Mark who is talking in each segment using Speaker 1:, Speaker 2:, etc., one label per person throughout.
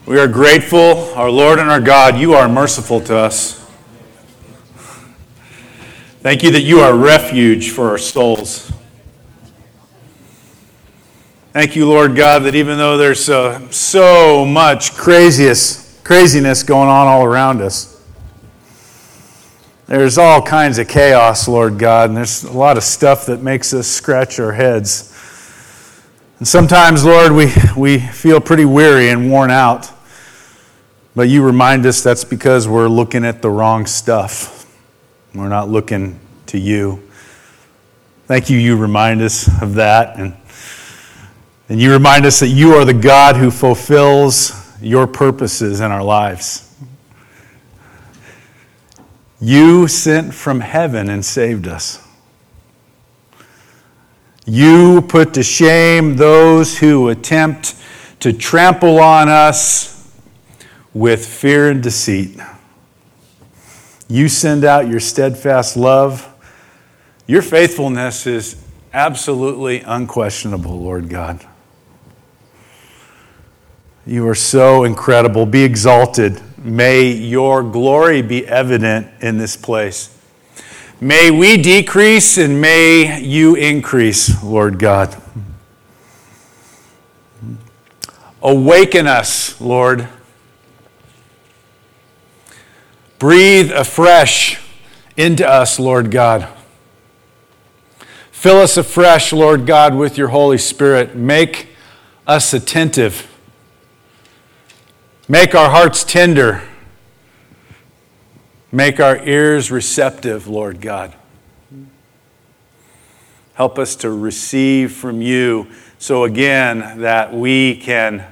Speaker 1: We are grateful, our Lord and our God, you are merciful to us. Thank you that you are a refuge for our souls. Thank you, Lord God, that even though there's so much craziness going on all around us, there's all kinds of chaos, Lord God, and there's a lot of stuff that makes us scratch our heads. And sometimes, Lord, we feel pretty weary and worn out. But you remind us that's because we're looking at the wrong stuff. We're not looking to you. Thank you, you remind us of that. And you remind us that you are the God who fulfills your purposes in our lives. You sent from heaven and saved us. You put to shame those who attempt to trample on us with fear and deceit. You send out your steadfast love. Your faithfulness is absolutely unquestionable, Lord God. You are so incredible. Be exalted. May your glory be evident in this place. May we decrease and may you increase, Lord God. Awaken us, Lord. Breathe afresh into us, Lord God. Fill us afresh, Lord God, with your Holy Spirit. Make us attentive. Make our hearts tender. Make our ears receptive, Lord God. Help us to receive from you so again that we can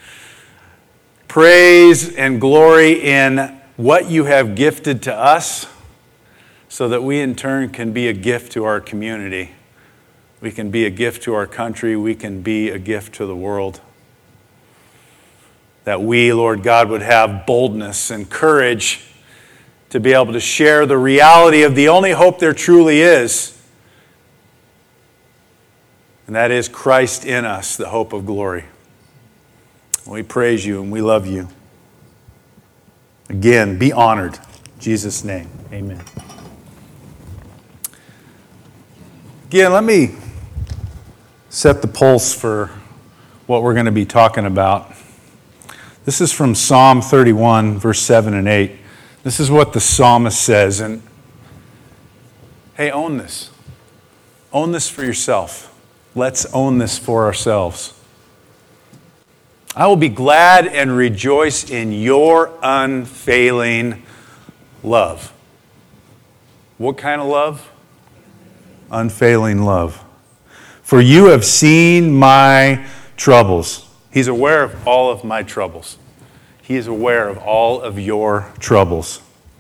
Speaker 1: praise and glory in what you have gifted to us so that we in turn can be a gift to our community. We can be a gift to our country. We can be a gift to the world. That we, Lord God, would have boldness and courage to be able to share the reality of the only hope there truly is. And that is Christ in us, the hope of glory. We praise you and we love you. Again, be honored. In Jesus' name, amen. Again, let me set the pulse for what we're going to be talking about. This is from Psalm 31, verse 7 and 8. This is what the psalmist says. And hey, own this. Own this for yourself. Let's own this for ourselves. I will be glad and rejoice in your unfailing love. What kind of love? Unfailing love. For you have seen my troubles. He's aware of all of my troubles. He is aware of all of your troubles.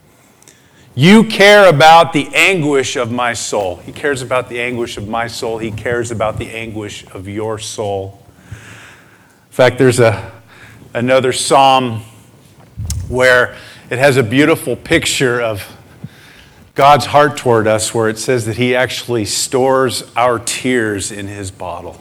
Speaker 1: You care about the anguish of my soul. He cares about the anguish of my soul. He cares about the anguish of your soul. In fact, there's another psalm where it has a beautiful picture of God's heart toward us, where it says that he actually stores our tears in his bottle.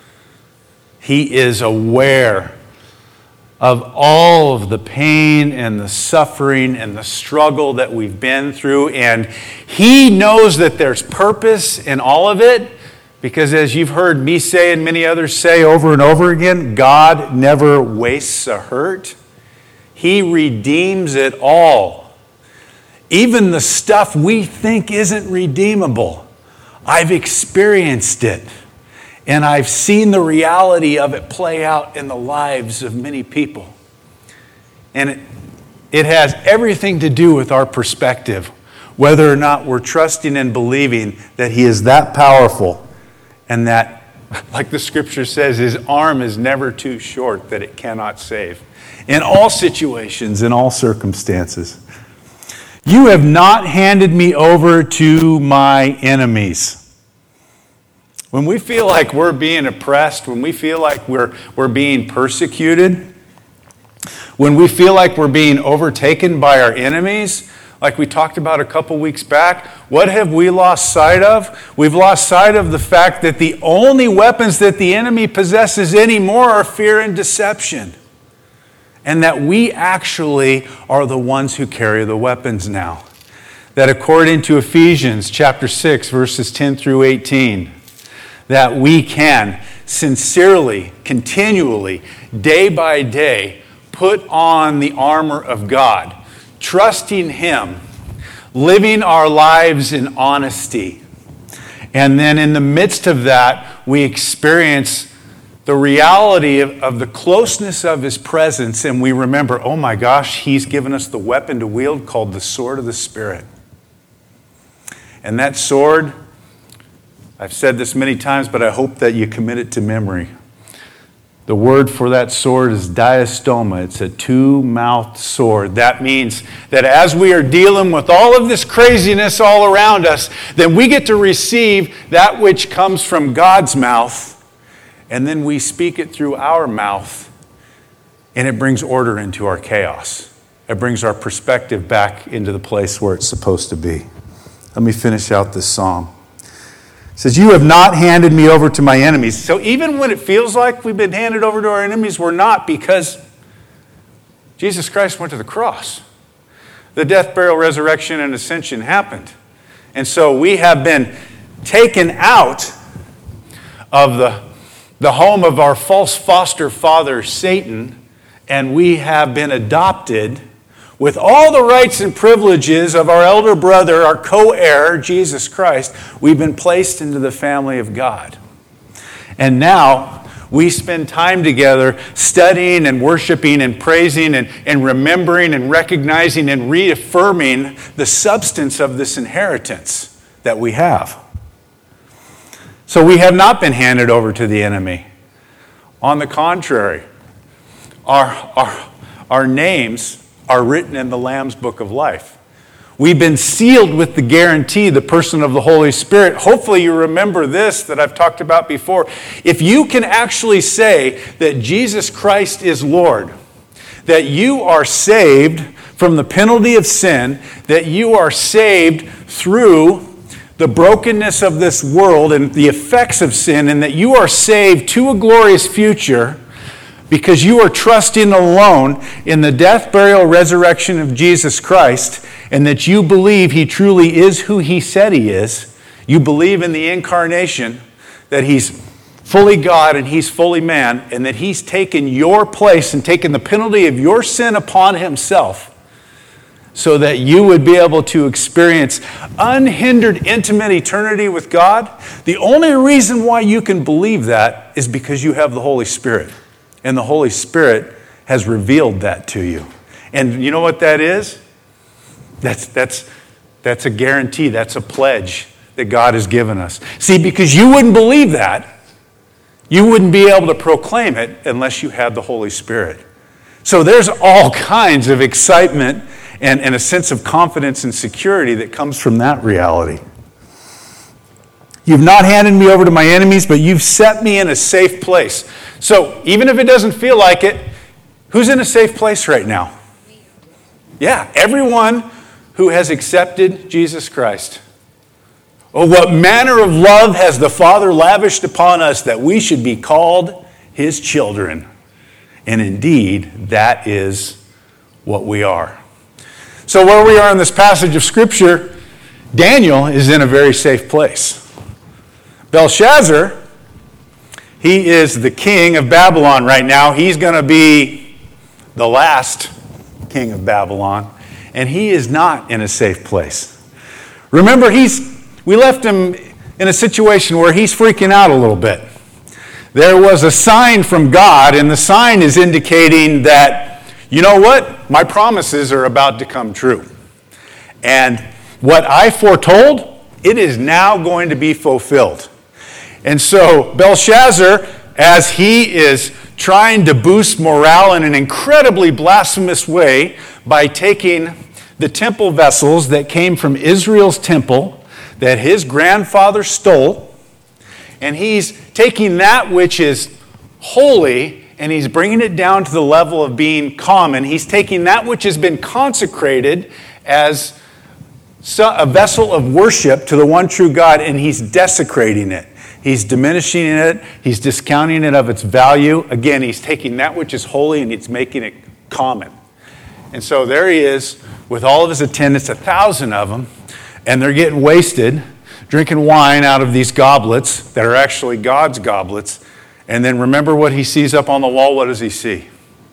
Speaker 1: He is aware of all of the pain and the suffering and the struggle that we've been through, and he knows that there's purpose in all of it. Because as you've heard me say and many others say over and over again, God never wastes a hurt. He redeems it all. Even the stuff we think isn't redeemable. I've experienced it. And I've seen the reality of it play out in the lives of many people. And it has everything to do with our perspective. Whether or not we're trusting and believing that he is that powerful. And that, like the scripture says, his arm is never too short that it cannot save. In all situations, in all circumstances. You have not handed me over to my enemies. When we feel like we're being oppressed, when we feel like we're being persecuted, when we feel like we're being overtaken by our enemies, like we talked about a couple weeks back, what have we lost sight of? We've lost sight of the fact that the only weapons that the enemy possesses anymore are fear and deception. and that we actually are the ones who carry the weapons now. That according to Ephesians chapter 6, verses 10 through 18, that we can sincerely, continually, day by day, put on the armor of God, trusting Him, living our lives in honesty. And then in the midst of that, we experience the reality of the closeness of His presence, and we remember, oh my gosh, He's given us the weapon to wield called the sword of the Spirit. And that sword, I've said this many times, but I hope that you commit it to memory. The word for that sword is diastoma. It's a two-mouthed sword. That means that as we are dealing with all of this craziness all around us, then we get to receive that which comes from God's mouth, and then we speak it through our mouth, and it brings order into our chaos. It brings our perspective back into the place where it's supposed to be. Let me finish out this psalm. It says, you have not handed me over to my enemies. So even when it feels like we've been handed over to our enemies, we're not, because Jesus Christ went to the cross. The death, burial, resurrection, and ascension happened. And so we have been taken out of the home of our false foster father, Satan, and we have been adopted with all the rights and privileges of our elder brother, our co-heir, Jesus Christ. We've been placed into the family of God. And now we spend time together studying and worshiping and praising and remembering and recognizing and reaffirming the substance of this inheritance that we have. So we have not been handed over to the enemy. On the contrary, our names are written in the Lamb's Book of Life. We've been sealed with the guarantee, the person of the Holy Spirit. Hopefully you remember this that I've talked about before. If you can actually say that Jesus Christ is Lord, that you are saved from the penalty of sin, that you are saved through the brokenness of this world and the effects of sin, and that you are saved to a glorious future, because you are trusting alone in the death, burial, resurrection of Jesus Christ, and that you believe He truly is who He said He is. You believe in the incarnation, that He's fully God and He's fully man, and that He's taken your place and taken the penalty of your sin upon Himself, so that you would be able to experience unhindered, intimate eternity with God. The only reason why you can believe that is because you have the Holy Spirit. And the Holy Spirit has revealed that to you. And you know what that is? That's a guarantee. That's a pledge that God has given us. See, because you wouldn't believe that, you wouldn't be able to proclaim it unless you had the Holy Spirit. So there's all kinds of excitement and a sense of confidence and security that comes from that reality. You've not handed me over to my enemies, but you've set me in a safe place. So even if it doesn't feel like it, who's in a safe place right now? Yeah, everyone who has accepted Jesus Christ. Oh, what manner of love has the Father lavished upon us that we should be called His children. And indeed, that is what we are. So where we are in this passage of Scripture, Daniel is in a very safe place. Belshazzar, he is the king of Babylon right now. He's going to be the last king of Babylon, and he is not in a safe place. Remember, we left him in a situation where he's freaking out a little bit. There was a sign from God, and the sign is indicating that, you know what? My promises are about to come true. And what I foretold, it is now going to be fulfilled. And so Belshazzar, as he is trying to boost morale in an incredibly blasphemous way by taking the temple vessels that came from Israel's temple that his grandfather stole, and he's taking that which is holy and he's bringing it down to the level of being common. He's taking that which has been consecrated as a vessel of worship to the one true God, and he's desecrating it. He's diminishing it. He's discounting it of its value. Again, he's taking that which is holy and he's making it common. And so there he is with all of his attendants, 1,000 of them, and they're getting wasted, drinking wine out of these goblets that are actually God's goblets. And then remember what he sees up on the wall. What does he see?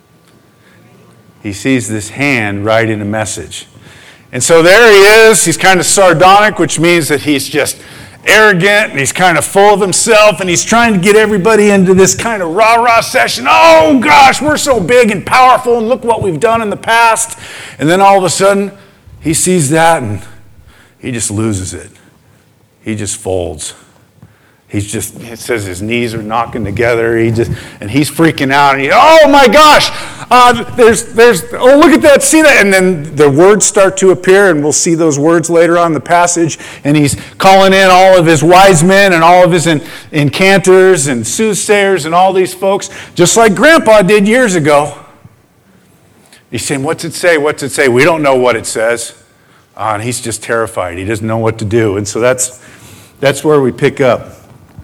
Speaker 1: He sees this hand writing a message. And so there he is. He's kind of sardonic, which means that he's just arrogant and he's kind of full of himself and he's trying to get everybody into this kind of rah-rah session. Oh gosh, we're so big and powerful and look what we've done in the past. And then all of a sudden he sees that and he just loses it. He just folds. It says his knees are knocking together. And he's freaking out. And oh my gosh, oh look at that, see that? And then the words start to appear, and we'll see those words later on in the passage. And he's calling in all of his wise men and all of his enchanters and soothsayers and all these folks, just like Grandpa did years ago. He's saying, what's it say? What's it say? We don't know what it says. And he's just terrified. He doesn't know what to do. And so that's where we pick up.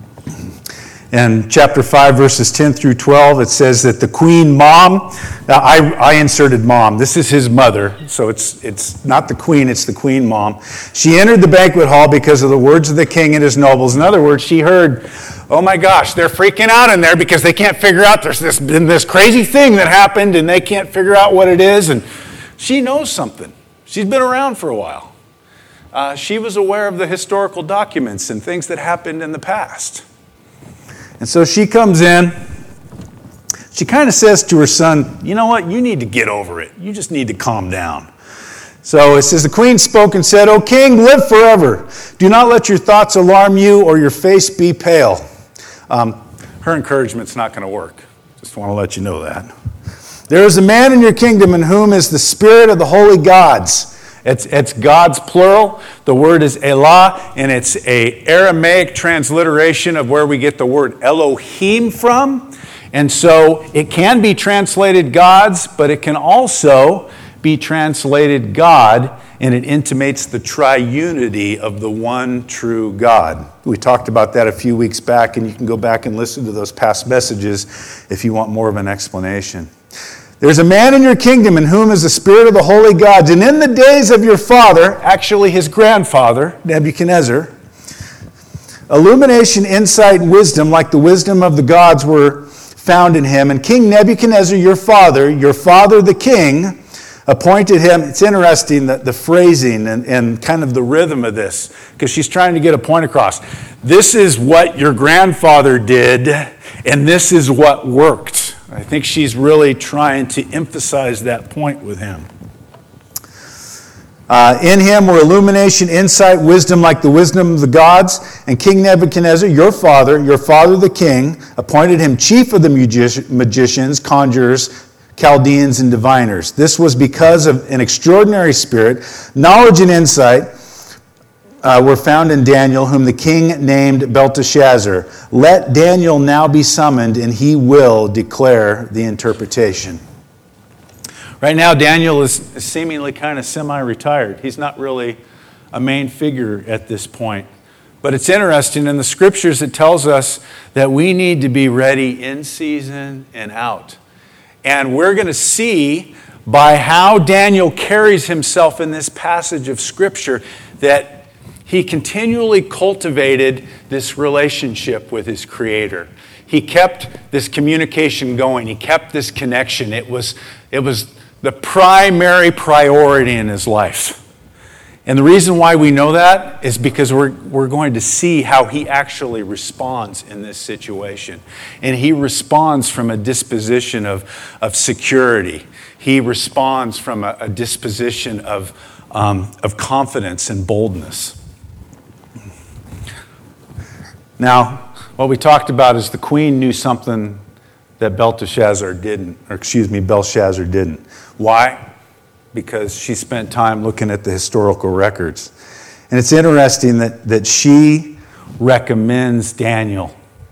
Speaker 1: In chapter 5, verses 10 through 12, it says that the queen mom, I inserted mom. This is his mother, so it's not the queen, it's the queen mom. She entered the banquet hall because of the words of the king and his nobles. In other words, she heard, oh my gosh, they're freaking out in there because they can't figure out there's been this crazy thing that happened and they can't figure out what it is. And she knows something. She's been around for a while. She was aware of the historical documents and things that happened in the past. And so she comes in. She kind of says to her son, you know what? You need to get over it. You just need to calm down. So it says, the queen spoke and said, O king, live forever. Do not let your thoughts alarm you or your face be pale. Her encouragement's not going to work. Just want to let you know that. There is a man in your kingdom in whom is the spirit of the holy gods. It's God's plural. The word is Elah, and it's an Aramaic transliteration of where we get the word Elohim from. And so it can be translated gods, but it can also be translated God, and it intimates the triunity of the one true God. We talked about that a few weeks back, and you can go back and listen to those past messages if you want more of an explanation. There's a man in your kingdom in whom is the spirit of the holy gods, and in the days of your father, actually his grandfather, Nebuchadnezzar, illumination, insight, and wisdom, like the wisdom of the gods, were found in him. And King Nebuchadnezzar, your father the king, appointed him. It's interesting that the phrasing and kind of the rhythm of this, because she's trying to get a point across. This is what your grandfather did, and this is what worked. I think she's really trying to emphasize that point with him. In him were illumination, insight, wisdom, like the wisdom of the gods. And King Nebuchadnezzar, your father the king, appointed him chief of the magicians, conjurers, Chaldeans, and diviners. This was because of an extraordinary spirit. Knowledge and insight were found in Daniel, whom the king named Belteshazzar. Let Daniel now be summoned, and he will declare the interpretation. Right now, Daniel is seemingly kind of semi-retired. He's not really a main figure at this point. But it's interesting, in the scriptures it tells us that we need to be ready in season and out. And we're going to see by how Daniel carries himself in this passage of scripture that he continually cultivated this relationship with his Creator. He kept this communication going. He kept this connection. It was the primary priority in his life. And the reason why we know that is because we're going to see how he actually responds in this situation. And he responds from a disposition of security. He responds from a disposition of confidence and boldness. Now, what we talked about is the queen knew something that Belshazzar didn't. Why? Because she spent time looking at the historical records. And it's interesting that she recommends Daniel.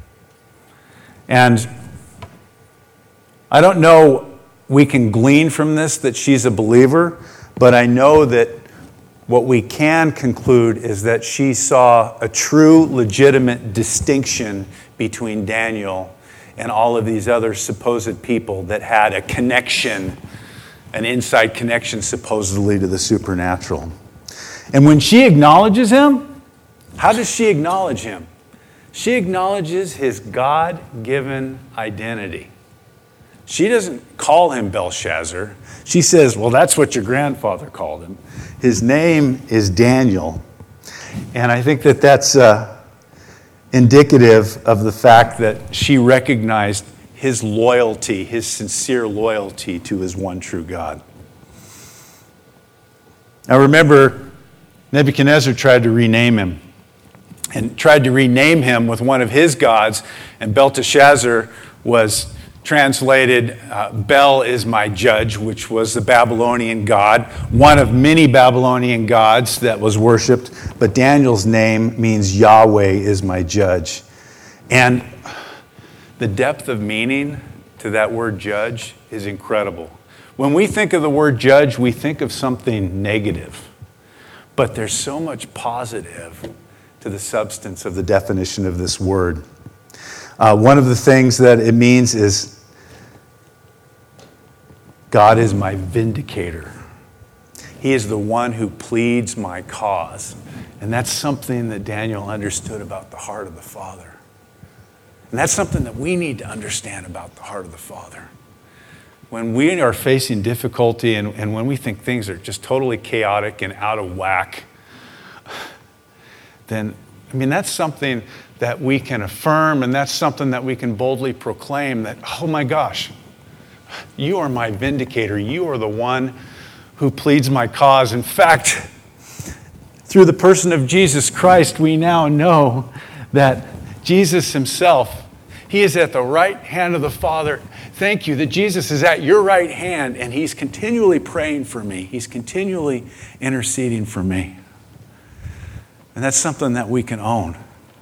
Speaker 1: And I don't know, we can glean from this that she's a believer, but I know that what we can conclude is that she saw a true, legitimate distinction between Daniel and all of these other supposed people that had a connection an inside connection supposedly to the supernatural. And when she acknowledges him, how does she acknowledge him? She acknowledges his God-given identity. She doesn't call him Belshazzar. She says, well, that's what your grandfather called him. His name is Daniel. And I think that that's indicative of the fact that she recognized his loyalty, his sincere loyalty to his one true God. Now remember, Nebuchadnezzar tried to rename him with one of his gods, and Belteshazzar was translated, Bel is my judge, which was the Babylonian god, one of many Babylonian gods that was worshipped, but Daniel's name means Yahweh is my judge. And the depth of meaning to that word judge is incredible. When we think of the word judge, we think of something negative, but there's so much positive to the substance of the definition of this word. One of the things that it means is God is my vindicator. He is the one who pleads my cause. And that's something that Daniel understood about the heart of the Father. And that's something that we need to understand about the heart of the Father. When we are facing difficulty and when we think things are just totally chaotic and out of whack, then, that's something that we can affirm, and that's something that we can boldly proclaim that, oh my gosh, you are my vindicator. You are the one who pleads my cause. In fact, through the person of Jesus Christ, we now know that Jesus himself, he is at the right hand of the Father. Thank you that Jesus is at your right hand, and he's continually praying for me. He's continually interceding for me. And that's something that we can own.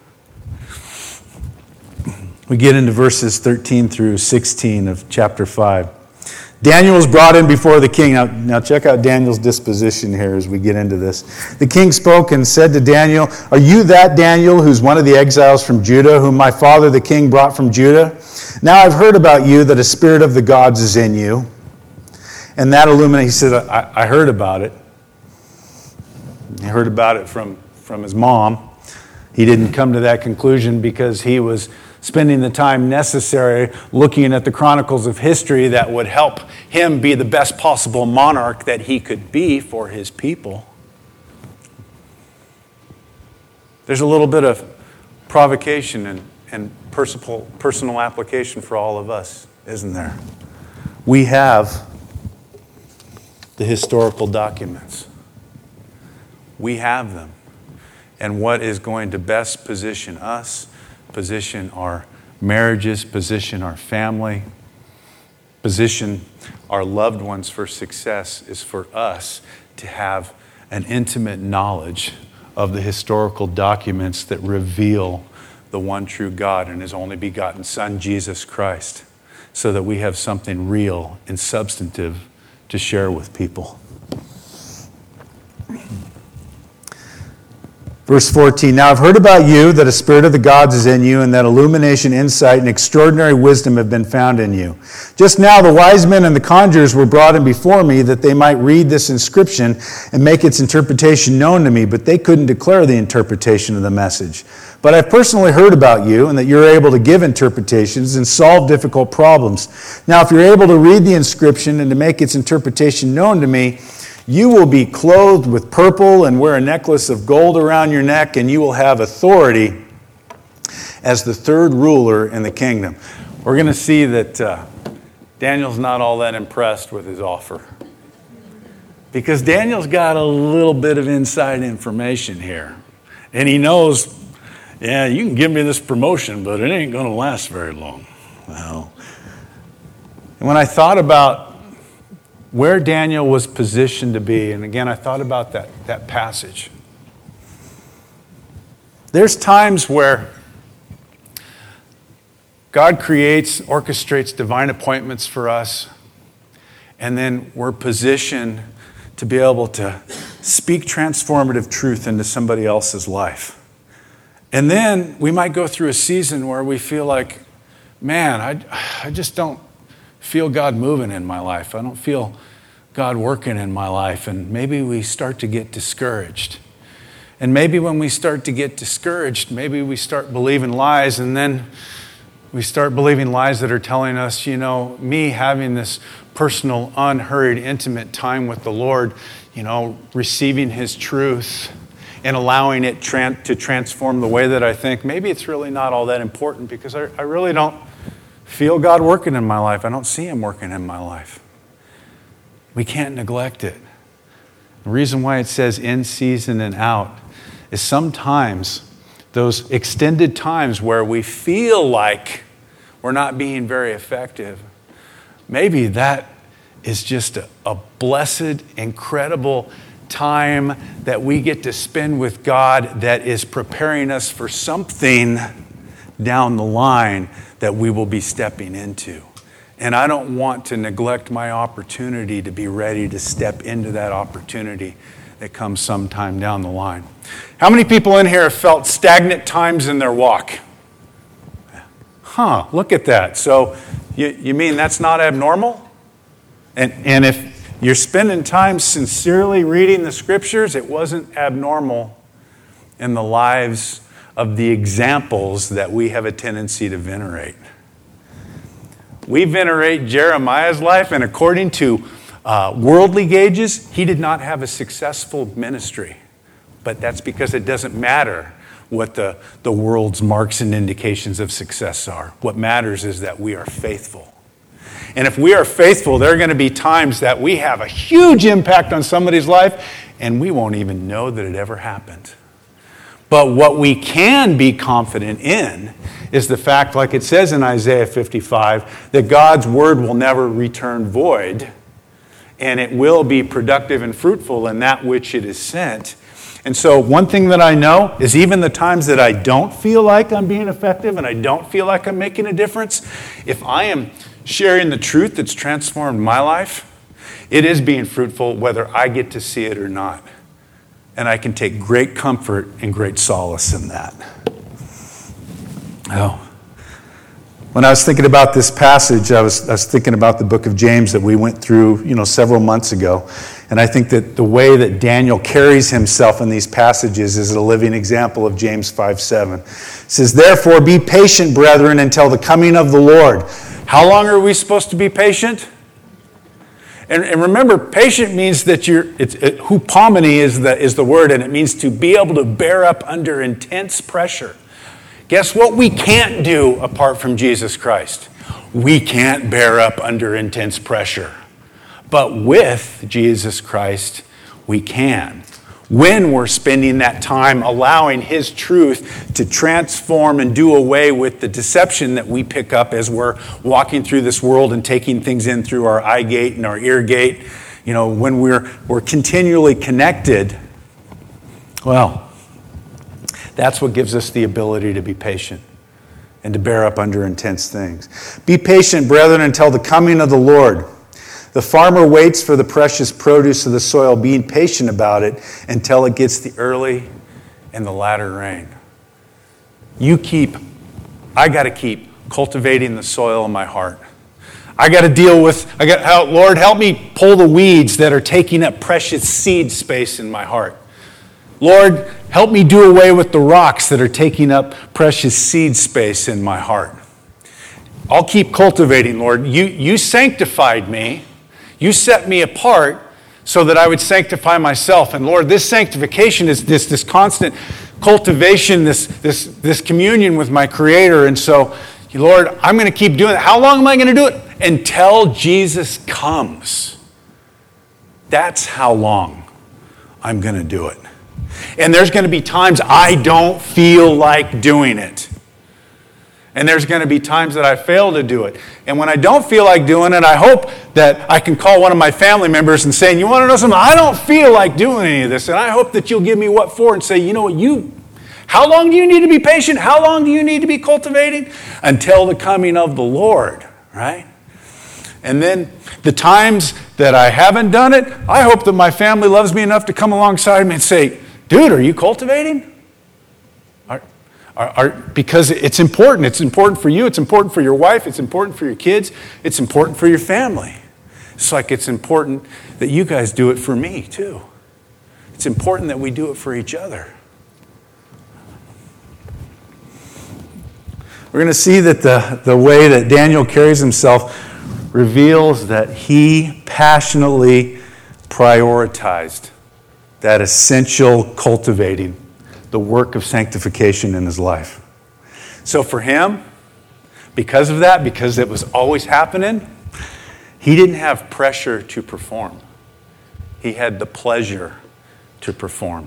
Speaker 1: We get into verses 13 through 16 of chapter 5. Daniel was brought in before the king. Now check out Daniel's disposition here as we get into this. The king spoke and said to Daniel, "Are you that Daniel who's one of the exiles from Judah, whom my father the king brought from Judah? Now I've heard about you that a spirit of the gods is in you." And that illuminated, he said, I heard about it. He heard about it from his mom. He didn't come to that conclusion because he was spending the time necessary looking at the chronicles of history that would help him be the best possible monarch that he could be for his people. There's a little bit of provocation and personal application for all of us, isn't there? We have the historical documents. We have them. And what is going to best position us, position our marriages, position our family, position our loved ones for success is for us to have an intimate knowledge of the historical documents that reveal the one true God and his only begotten Son, Jesus Christ, so that we have something real and substantive to share with people. Verse 14, "Now I've heard about you that a spirit of the gods is in you, and that illumination, insight, and extraordinary wisdom have been found in you. Just now the wise men and the conjurers were brought in before me that they might read this inscription and make its interpretation known to me, but they couldn't declare the interpretation of the message. But I've personally heard about you, and that you're able to give interpretations and solve difficult problems. Now if you're able to read the inscription and to make its interpretation known to me, you will be clothed with purple and wear a necklace of gold around your neck, and you will have authority as the third ruler in the kingdom." We're going to see that Daniel's not all that impressed with his offer. Because Daniel's got a little bit of inside information here. And he knows, yeah, you can give me this promotion, but it ain't going to last very long. Well, and when I thought about where Daniel was positioned to be, and again, I thought about that passage. There's times where God orchestrates divine appointments for us, and then we're positioned to be able to speak transformative truth into somebody else's life. And then we might go through a season where we feel like, man, I just don't feel God moving in my life. I don't feel God working in my life, and maybe we start to get discouraged. And maybe when we start to get discouraged, maybe we start believing lies, and then we start believing lies that are telling us, me having this personal, unhurried, intimate time with the Lord, receiving His truth and allowing it to transform the way that I think, maybe it's really not all that important because I really don't feel God working in my life. I don't see Him working in my life. We can't neglect it. The reason why it says in season and out is sometimes those extended times where we feel like we're not being very effective, maybe that is just a blessed, incredible time that we get to spend with God that is preparing us for something down the line that we will be stepping into. And I don't want to neglect my opportunity to be ready to step into that opportunity that comes sometime down the line. How many people in here have felt stagnant times in their walk? Look at that. So you mean that's not abnormal? And if you're spending time sincerely reading the scriptures, it wasn't abnormal in the lives of the examples that we have a tendency to venerate. We venerate Jeremiah's life, and according to worldly gauges, he did not have a successful ministry. But that's because it doesn't matter what the world's marks and indications of success are. What matters is that we are faithful. And if we are faithful, there are going to be times that we have a huge impact on somebody's life, and we won't even know that it ever happened. But what we can be confident in is the fact, like it says in Isaiah 55, that God's word will never return void, and it will be productive and fruitful in that which it is sent. And so one thing that I know is even the times that I don't feel like I'm being effective and I don't feel like I'm making a difference, if I am sharing the truth that's transformed my life, it is being fruitful whether I get to see it or not. And I can take great comfort and great solace in that. When I was thinking about this passage, I was thinking about the book of James that we went through, several months ago. And I think that the way that Daniel carries himself in these passages is a living example of James 5:7. It says, "Therefore be patient, brethren, until the coming of the Lord." How long are we supposed to be patient? And remember, patient means that hupomene is the word, and it means to be able to bear up under intense pressure. Guess what we can't do apart from Jesus Christ? We can't bear up under intense pressure. But with Jesus Christ, we can. When we're spending that time allowing His truth to transform and do away with the deception that we pick up as we're walking through this world and taking things in through our eye gate and our ear gate, when we're continually connected, that's what gives us the ability to be patient and to bear up under intense things. Be patient, brethren, until the coming of the Lord. The farmer waits for the precious produce of the soil, being patient about it until it gets the early and the latter rain. I got to keep cultivating the soil in my heart. I got to deal with, Lord, help me pull the weeds that are taking up precious seed space in my heart. Lord, help me do away with the rocks that are taking up precious seed space in my heart. I'll keep cultivating, Lord. You sanctified me. You set me apart so that I would sanctify myself. And Lord, this sanctification is this constant cultivation, this communion with my Creator. And so, Lord, I'm going to keep doing it. How long am I going to do it? Until Jesus comes. That's how long I'm going to do it. And there's going to be times I don't feel like doing it. And there's going to be times that I fail to do it. And when I don't feel like doing it, I hope that I can call one of my family members and say, you want to know something? I don't feel like doing any of this. And I hope that you'll give me what for and say, you know what, how long do you need to be patient? How long do you need to be cultivating? Until the coming of the Lord, right? And then the times that I haven't done it, I hope that my family loves me enough to come alongside me and say, dude, are you cultivating? Because it's important. It's important for you. It's important for your wife. It's important for your kids. It's important for your family. It's like it's important that you guys do it for me too. It's important that we do it for each other. We're going to see that the way that Daniel carries himself reveals that he passionately prioritized that essential cultivating, the work of sanctification in his life. So for him, because of that, because it was always happening, he didn't have pressure to perform. He had the pleasure to perform.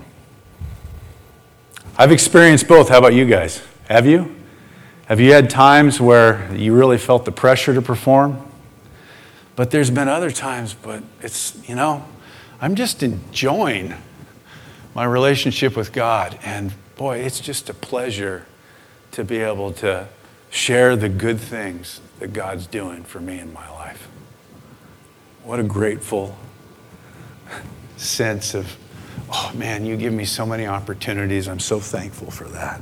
Speaker 1: I've experienced both. How about you guys? Have you? Have you had times where you really felt the pressure to perform? But there's been other times, but it's, I'm just enjoying my relationship with God. And boy, it's just a pleasure to be able to share the good things that God's doing for me in my life. What a grateful sense of, oh man, you give me so many opportunities. I'm so thankful for that.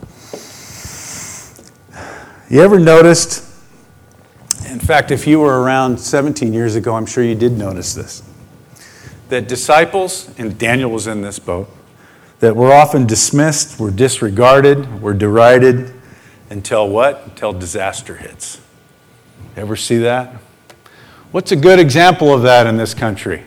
Speaker 1: You ever noticed, in fact, if you were around 17 years ago, I'm sure you did notice this, that disciples, and Daniel was in this boat, that were often dismissed, were disregarded, were derided, until what? Until disaster hits. Ever see that? What's a good example of that in this country?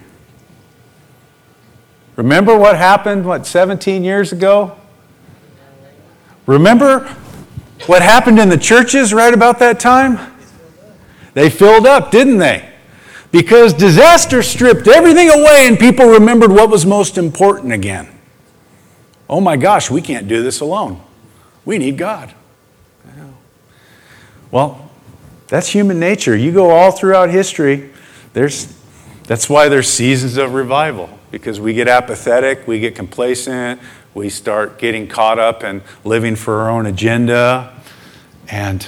Speaker 1: Remember what happened, 17 years ago? Remember what happened in the churches right about that time? They filled up, didn't they? Because disaster stripped everything away and people remembered what was most important again. Oh my gosh, we can't do this alone. We need God. Well, that's human nature. You go all throughout history, that's why there's seasons of revival, because we get apathetic, we get complacent, we start getting caught up and living for our own agenda. And,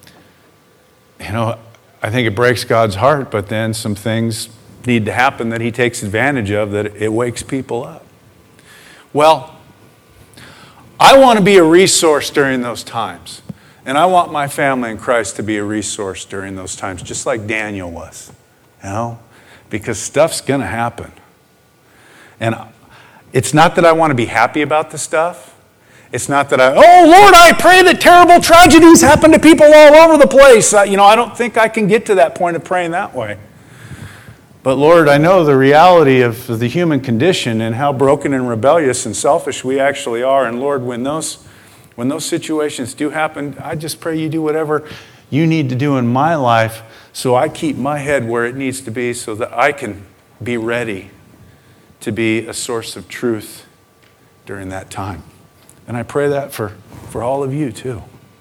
Speaker 1: I think it breaks God's heart, but then some things need to happen that he takes advantage of, that it wakes people up. Well, I want to be a resource during those times. And I want my family in Christ to be a resource during those times, just like Daniel was, because stuff's going to happen. And it's not that I want to be happy about the stuff. It's not that oh Lord, I pray that terrible tragedies happen to people all over the place. I don't think I can get to that point of praying that way. But Lord, I know the reality of the human condition and how broken and rebellious and selfish we actually are. And Lord, when those situations do happen, I just pray you do whatever you need to do in my life so I keep my head where it needs to be so that I can be ready to be a source of truth during that time. And I pray that for all of you too.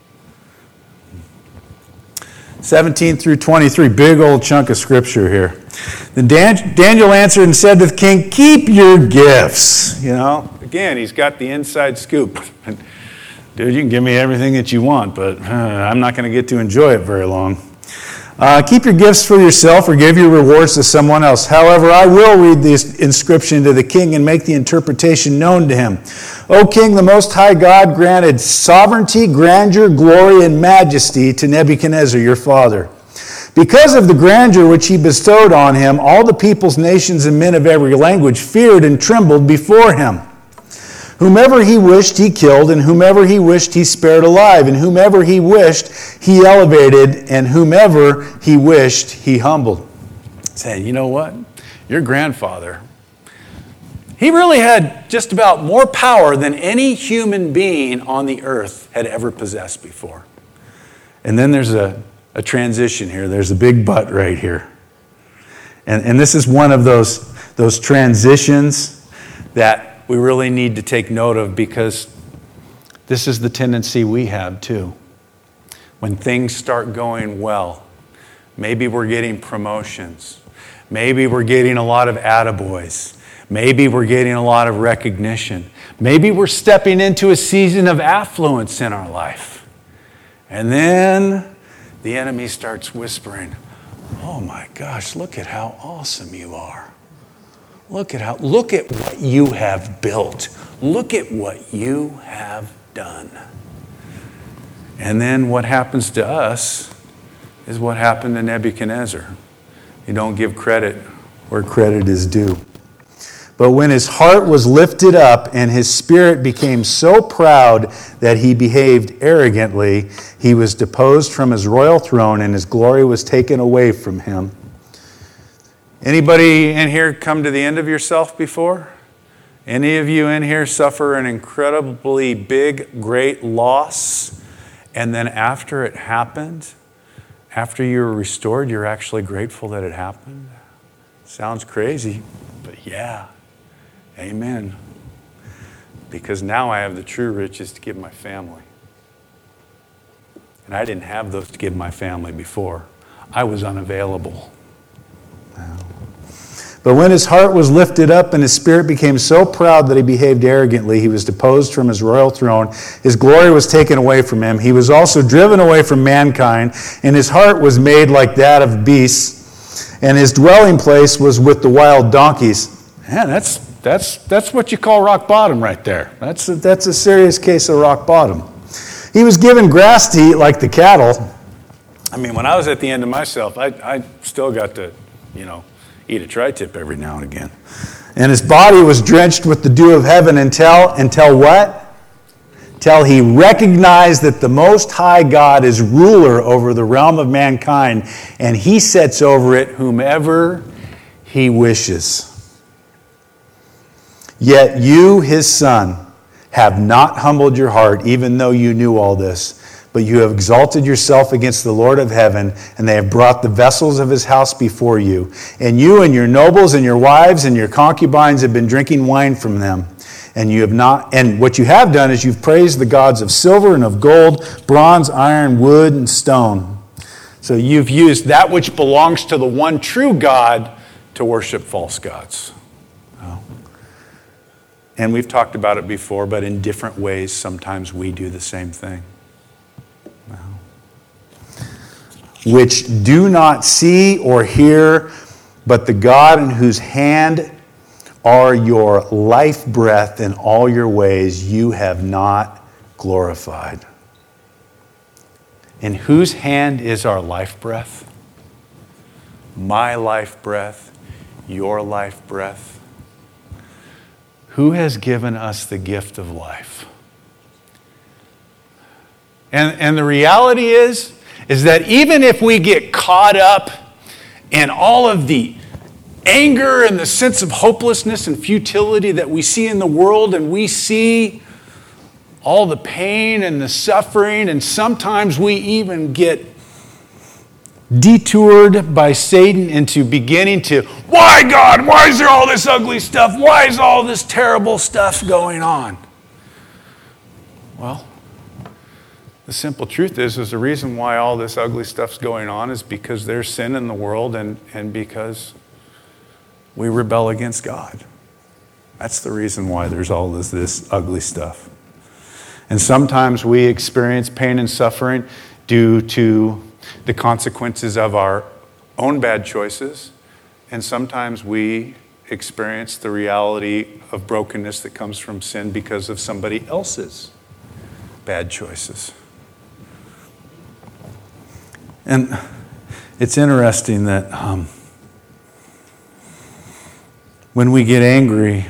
Speaker 1: 17 through 23, big old chunk of scripture here. Then Daniel answered and said to the king, keep your gifts. Again, he's got the inside scoop. Dude, you can give me everything that you want, but I'm not going to get to enjoy it very long. Keep your gifts for yourself or give your rewards to someone else. However, I will read this inscription to the king and make the interpretation known to him. O king, the Most High God granted sovereignty, grandeur, glory, and majesty to Nebuchadnezzar, your father. Because of the grandeur which he bestowed on him, all the peoples, nations, and men of every language feared and trembled before him. Whomever he wished, he killed, and whomever he wished, he spared alive, and whomever he wished, he elevated, and whomever he wished, he humbled. Saying, you know what? Your grandfather, he really had just about more power than any human being on the earth had ever possessed before. And then there's a transition here. There's a big but right here. And this is one of those transitions that we really need to take note of, because this is the tendency we have too. When things start going well, maybe we're getting promotions, maybe we're getting a lot of attaboys, maybe we're getting a lot of recognition, maybe we're stepping into a season of affluence in our life. And then the enemy starts whispering, oh my gosh, look at how awesome you are. Look at what you have built. Look at what you have done. And then what happens to us is what happened to Nebuchadnezzar. You don't give credit where credit is due. But when his heart was lifted up and his spirit became so proud that he behaved arrogantly, he was deposed from his royal throne and his glory was taken away from him. Anybody in here come to the end of yourself before? Any of you in here suffer an incredibly big, great loss, and then after it happened, after you were restored, you're actually grateful that it happened? Sounds crazy, but yeah. Amen. Because now I have the true riches to give my family. And I didn't have those to give my family before. I was unavailable. Wow. But when his heart was lifted up and his spirit became so proud that he behaved arrogantly, he was deposed from his royal throne. His glory was taken away from him. He was also driven away from mankind, and his heart was made like that of beasts, and his dwelling place was with the wild donkeys. Man, that's what you call rock bottom right there. That's a serious case of rock bottom. He was given grass to eat like the cattle. I mean, when I was at the end of myself, I still got to, eat a tri-tip every now and again. And his body was drenched with the dew of heaven until what? Till he recognized that the Most High God is ruler over the realm of mankind, and he sets over it whomever he wishes. Yet you, his son, have not humbled your heart, even though you knew all this. But you have exalted yourself against the Lord of heaven, and they have brought the vessels of his house before you. And you and your nobles and your wives and your concubines have been drinking wine from them. And you have not. And what you have done is you've praised the gods of silver and of gold, bronze, iron, wood, and stone. So you've used that which belongs to the one true God to worship false gods. And we've talked about it before, but in different ways, sometimes we do the same thing. Which do not see or hear, but the God in whose hand are your life breath in all your ways, you have not glorified. In whose hand is our life breath? My life breath, your life breath. Who has given us the gift of life? And the reality is that even if we get caught up in all of the anger and the sense of hopelessness and futility that we see in the world, and we see all the pain and the suffering, and sometimes we even get detoured by Satan into beginning to, why God? Why is there all this ugly stuff? Why is all this terrible stuff going on? Well, the simple truth is the reason why all this ugly stuff's going on is because there's sin in the world and because we rebel against God. That's the reason why there's all this ugly stuff. And sometimes we experience pain and suffering due to the consequences of our own bad choices. And sometimes we experience the reality of brokenness that comes from sin because of somebody else's bad choices. And it's interesting that when we get angry,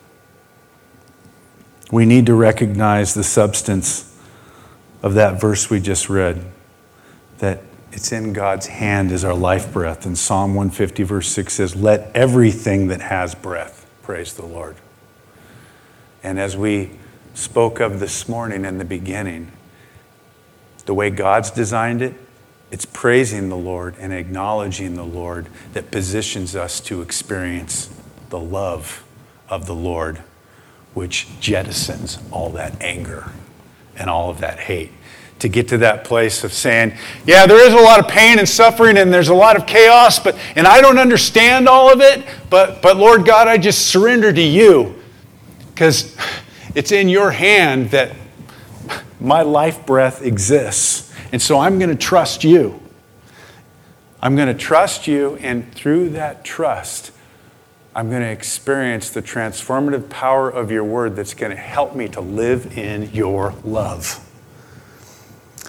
Speaker 1: we need to recognize the substance of that verse we just read, that it's in God's hand is our life breath. And Psalm 150 verse 6 says, let everything that has breath praise the Lord. And as we spoke of this morning in the beginning, the way God's designed it, it's praising the Lord and acknowledging the Lord that positions us to experience the love of the Lord, which jettisons all that anger and all of that hate. To get to that place of saying, yeah, there is a lot of pain and suffering and there's a lot of chaos, and I don't understand all of it, but Lord God, I just surrender to you because it's in your hand that my life breath exists. And so I'm going to trust you. I'm going to trust you, and through that trust, I'm going to experience the transformative power of your word that's going to help me to live in your love.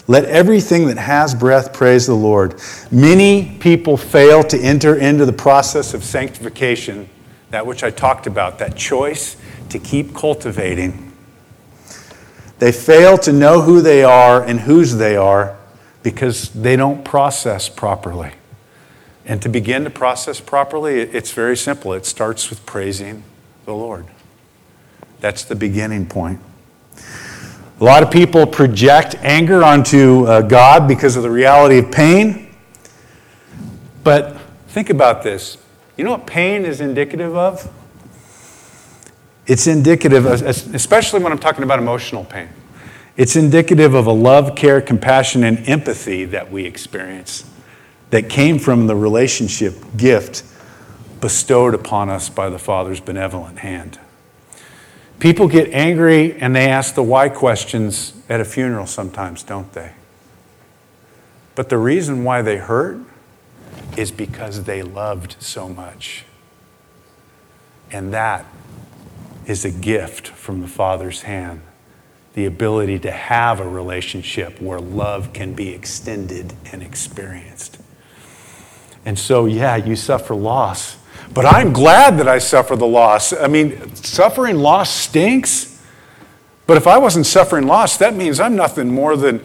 Speaker 1: Let everything that has breath praise the Lord. Many people fail to enter into the process of sanctification, that which I talked about, that choice to keep cultivating. They fail to know who they are and whose they are because they don't process properly. And to begin to process properly, it's very simple. It starts with praising the Lord. That's the beginning point. A lot of people project anger onto God because of the reality of pain. But think about this. You know what pain is indicative of? It's indicative, especially when I'm talking about emotional pain, it's indicative of a love, care, compassion, and empathy that we experience that came from the relationship gift bestowed upon us by the Father's benevolent hand. People get angry and they ask the why questions at a funeral sometimes, don't they? But the reason why they hurt is because they loved so much. And that is a gift from the Father's hand. The ability to have a relationship where love can be extended and experienced. And so, yeah, you suffer loss. But I'm glad that I suffer the loss. I mean, suffering loss stinks. But if I wasn't suffering loss, that means I'm nothing more than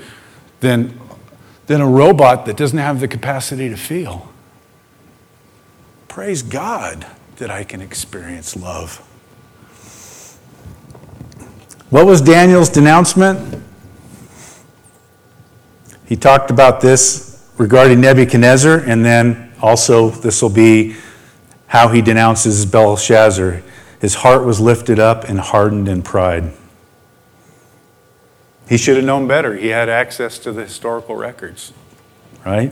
Speaker 1: a robot that doesn't have the capacity to feel. Praise God that I can experience love. What was Daniel's denouncement? He talked about this regarding Nebuchadnezzar, and then also this will be how he denounces Belshazzar. His heart was lifted up and hardened in pride. He should have known better. He had access to the historical records, right?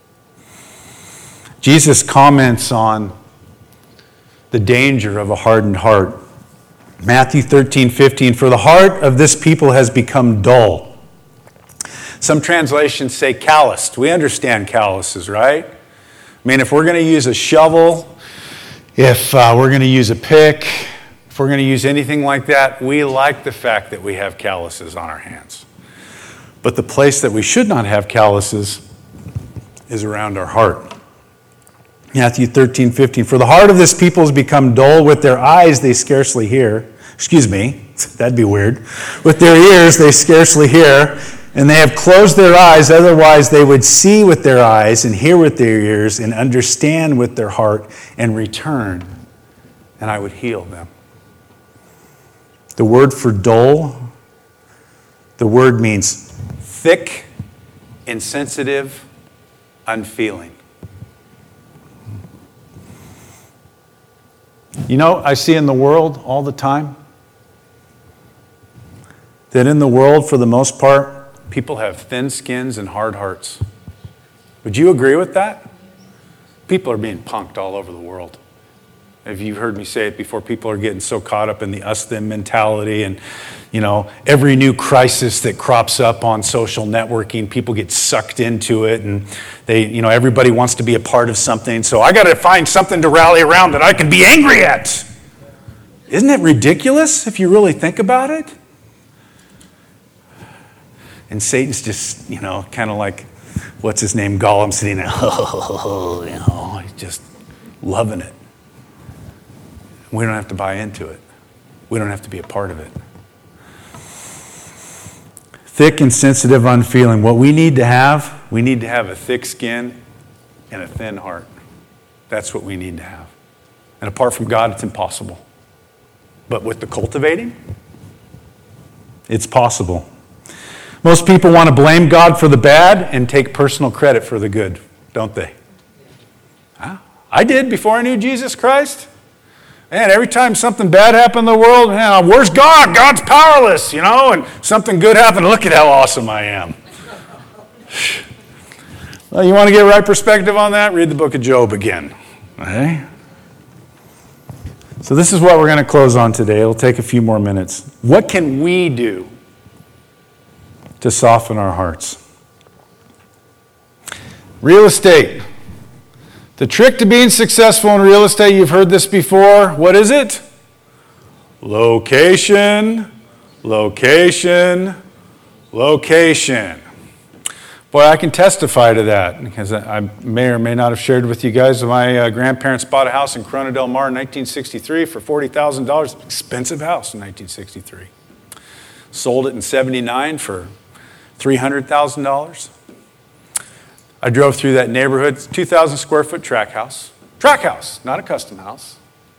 Speaker 1: Jesus comments on the danger of a hardened heart. Matthew 13:15, for the heart of this people has become dull. Some translations say calloused. We understand calluses, right? I mean, if we're going to use a shovel, if we're going to use a pick, if we're going to use anything like that, we like the fact that we have calluses on our hands. But the place that we should not have calluses is around our heart. Matthew 13:15, for the heart of this people has become dull. With their eyes they scarcely hear. Excuse me, that'd be weird. With their ears they scarcely hear, and they have closed their eyes, otherwise they would see with their eyes and hear with their ears and understand with their heart and return, and I would heal them. The word for dull, the word means thick, insensitive, unfeeling. You know, I see in the world all the time that in the world, for the most part, people have thin skins and hard hearts. Would you agree with that? People are being punked all over the world. If you've heard me say it before, people are getting so caught up in the us-them mentality, and every new crisis that crops up on social networking, people get sucked into it, and everybody wants to be a part of something. So I got to find something to rally around that I can be angry at. Isn't it ridiculous if you really think about it? And Satan's just, kind of like, what's his name, Gollum, sitting there, he's just loving it. We don't have to buy into it. We don't have to be a part of it. Thick and sensitive, unfeeling. What we need to have a thick skin and a thin heart. That's what we need to have. And apart from God, it's impossible. But with the cultivating, it's possible. Most people want to blame God for the bad and take personal credit for the good, don't they? I did before I knew Jesus Christ. Man, every time something bad happened in the world, man, where's God? God's powerless, and something good happened. Look at how awesome I am. Well, you want to get right perspective on that? Read the book of Job again. Okay? So this is what we're going to close on today. It'll take a few more minutes. What can we do to soften our hearts? Real estate. The trick to being successful in real estate, you've heard this before. What is it? Location, location, location. Boy, I can testify to that because I may or may not have shared with you guys. My grandparents bought a house in Corona del Mar in 1963 for $40,000. Expensive house in 1963. Sold it in 79 for $300,000. I drove through that neighborhood. It's a 2,000 square foot track house. Track house, not a custom house.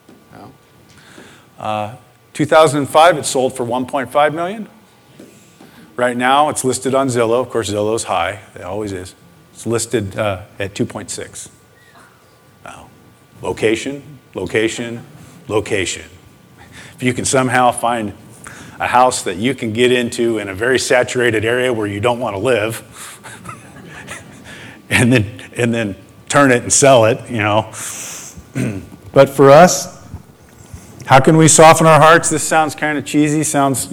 Speaker 1: No. 2005, it sold for $1.5 million. Right now, it's listed on Zillow. Of course, Zillow's high. It always is. It's listed at 2.6. Wow. Location, location, location. If you can somehow find a house that you can get into in a very saturated area where you don't want to live, and then turn it and sell it, you know. But for us, how can we soften our hearts? This sounds kind of cheesy,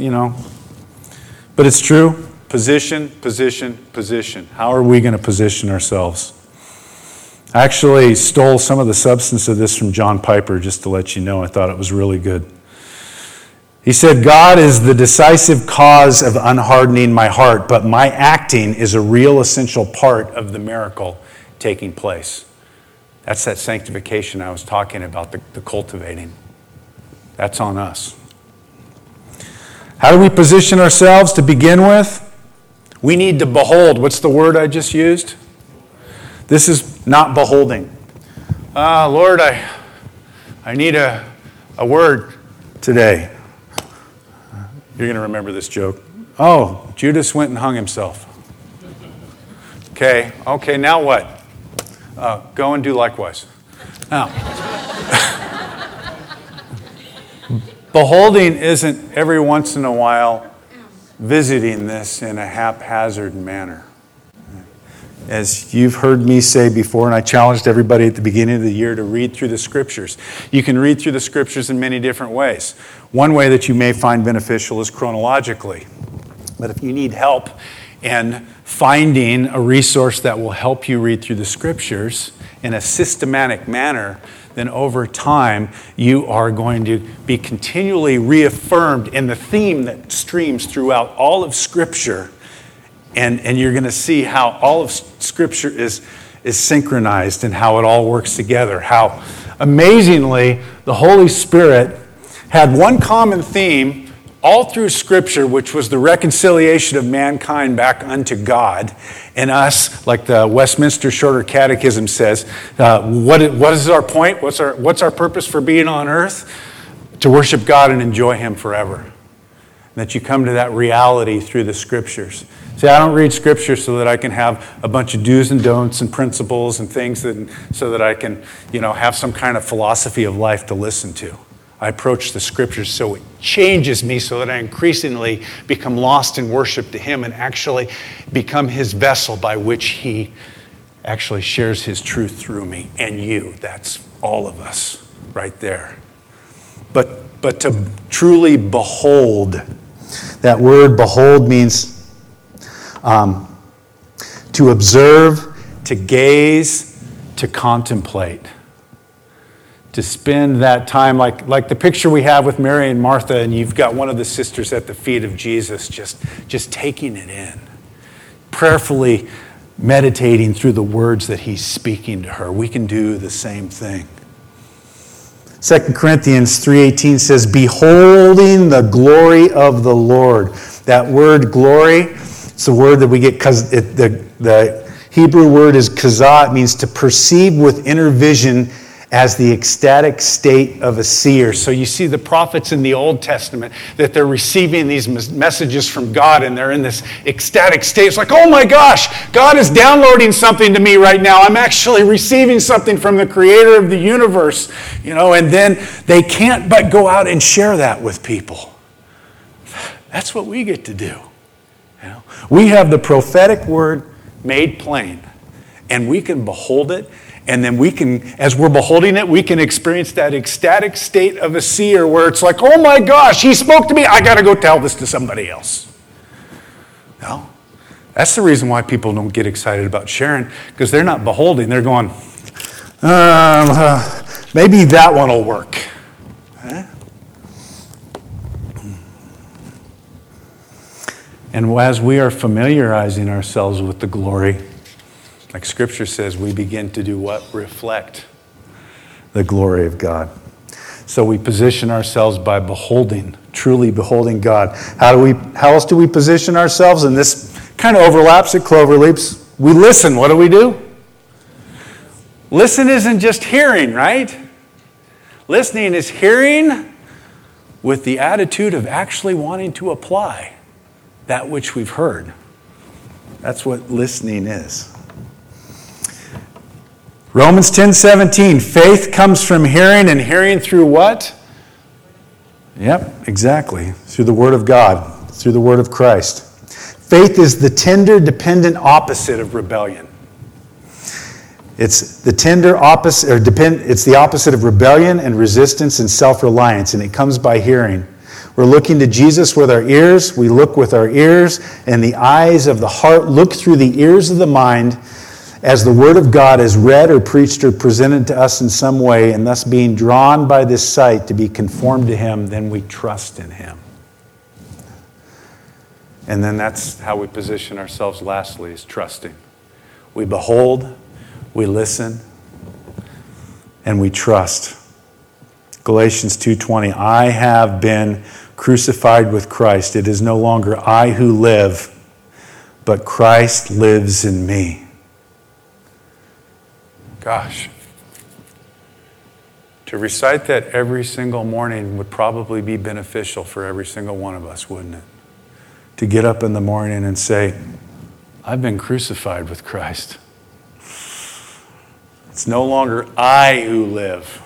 Speaker 1: but it's true. Position, position, position. How are we going to position ourselves? I actually stole some of the substance of this from John Piper, just to let you know. I thought it was really good. He said, God is the decisive cause of unhardening my heart, but my acting is a real essential part of the miracle taking place. That's that sanctification I was talking about, the cultivating. That's on us. How do we position ourselves to begin with? We need to behold. What's the word I just used? This is not beholding. Lord, I need a word today. You're going to remember this joke. Oh, Judas went and hung himself. Okay, now what? Go and do likewise. Now, beholding isn't every once in a while visiting this in a haphazard manner. As you've heard me say before, and I challenged everybody at the beginning of the year to read through the Scriptures. You can read through the Scriptures in many different ways. One way that you may find beneficial is chronologically. But if you need help in finding a resource that will help you read through the Scriptures in a systematic manner, then over time you are going to be continually reaffirmed in the theme that streams throughout all of Scripture. And you're going to see how all of Scripture is synchronized and how it all works together. How amazingly the Holy Spirit had one common theme all through Scripture, which was the reconciliation of mankind back unto God. And us, like the Westminster Shorter Catechism says, what is our point? What's our purpose for being on earth? To worship God and enjoy Him forever. And that you come to that reality through the Scriptures. See, I don't read Scripture so that I can have a bunch of do's and don'ts and principles and things so that I can, have some kind of philosophy of life to listen to. I approach the Scriptures so it changes me so that I increasingly become lost in worship to Him and actually become His vessel by which He actually shares His truth through me and you. That's all of us right there. But to truly behold, that word behold means to observe, to gaze, to contemplate. To spend that time like the picture we have with Mary and Martha, and you've got one of the sisters at the feet of Jesus just taking it in, prayerfully meditating through the words that He's speaking to her. We can do the same thing. 2 Corinthians 3:18 says, beholding the glory of the Lord. That word glory, it's the word that we get because the Hebrew word is kazah. It means to perceive with inner vision as the ecstatic state of a seer. So you see the prophets in the Old Testament, that they're receiving these messages from God and they're in this ecstatic state. It's like, oh my gosh, God is downloading something to me right now. I'm actually receiving something from the creator of the universe, and then they can't but go out and share that with people. That's what we get to do. We have the prophetic word made plain, and we can behold it. And then we can, as we're beholding it, we can experience that ecstatic state of a seer where it's like, oh my gosh, He spoke to me. I got to go tell this to somebody else. No, that's the reason why people don't get excited about sharing, because they're not beholding. They're going, maybe that one will work. And as we are familiarizing ourselves with the glory, like Scripture says, we begin to do what? Reflect the glory of God. So we position ourselves by beholding, truly beholding God. How else do we position ourselves? And this kind of overlaps at Cloverleaps. We listen. What do? Listen isn't just hearing, right? Listening is hearing with the attitude of actually wanting to apply that which we've heard. That's what listening is. Romans 10:17, faith comes from hearing, and hearing through what? Yep, exactly. Through the Word of God, through the Word of Christ. Faith is the tender, dependent opposite of rebellion. It's the tender opposite, it's the opposite of rebellion and resistance and self-reliance, and it comes by hearing. We're looking to Jesus with our ears. We look with our ears, and the eyes of the heart look through the ears of the mind as the Word of God is read or preached or presented to us in some way, and thus being drawn by this sight to be conformed to Him, then we trust in Him. And then that's how we position ourselves lastly, is trusting. We behold, we listen, and we trust. Galatians 2:20, I have been crucified with Christ. It is no longer I who live, but Christ lives in me. Gosh, to recite that every single morning would probably be beneficial for every single one of us, wouldn't it? To get up in the morning and say, I've been crucified with Christ. It's no longer I who live,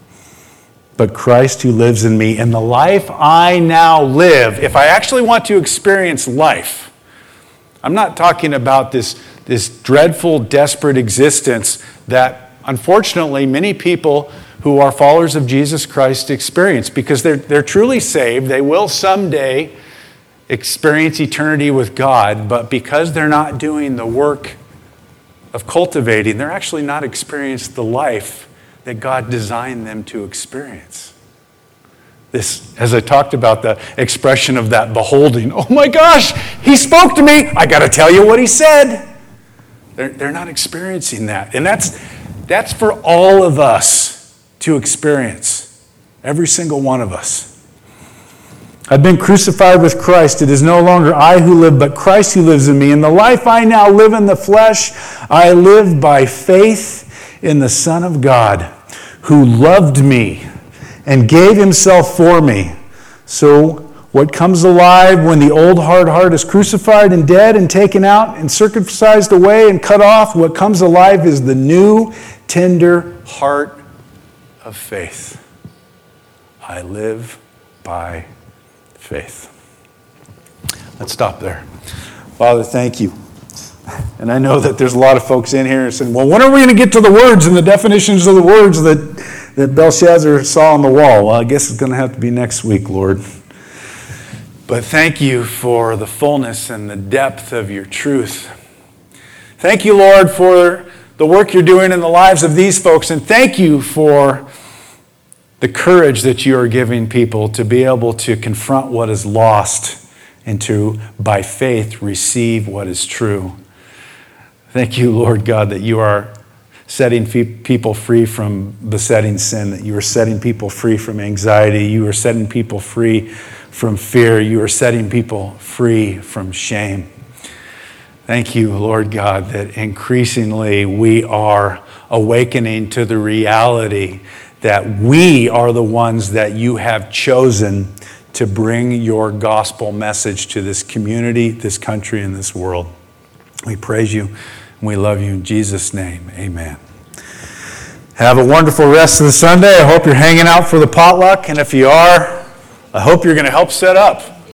Speaker 1: but Christ who lives in me. And the life I now live, if I actually want to experience life, I'm not talking about this dreadful, desperate existence that, unfortunately, many people who are followers of Jesus Christ experience, because they're truly saved. They will someday experience eternity with God, but because they're not doing the work of cultivating, they're actually not experiencing the life that God designed them to experience. This, as I talked about the expression of that beholding, oh my gosh, He spoke to me, I got to tell you what He said. They're not experiencing that. And that's for all of us to experience. Every single one of us. I've been crucified with Christ. It is no longer I who live, but Christ who lives in me. In the life I now live in the flesh, I live by faith in the Son of God, who loved me and gave Himself for me. So what comes alive when the old hard heart is crucified and dead and taken out and circumcised away and cut off, what comes alive is the new, tender heart of faith. I live by faith. Let's stop there. Father, thank you. And I know that there's a lot of folks in here saying, well, when are we going to get to the words and the definitions of the words that Belshazzar saw on the wall? Well, I guess it's going to have to be next week, Lord. But thank you for the fullness and the depth of your truth. Thank you, Lord, for the work you're doing in the lives of these folks. And thank you for the courage that you are giving people to be able to confront what is lost and to, by faith, receive what is true. Thank you, Lord God, that you are setting people free from besetting sin, that you are setting people free from anxiety, you are setting people free from fear, you are setting people free from shame. Thank you, Lord God, that increasingly we are awakening to the reality that we are the ones that you have chosen to bring your gospel message to this community, this country, and this world. We praise you and we love you in Jesus' name. Amen. Have a wonderful rest of the Sunday. I hope you're hanging out for the potluck, and if you are, I hope you're going to help set up.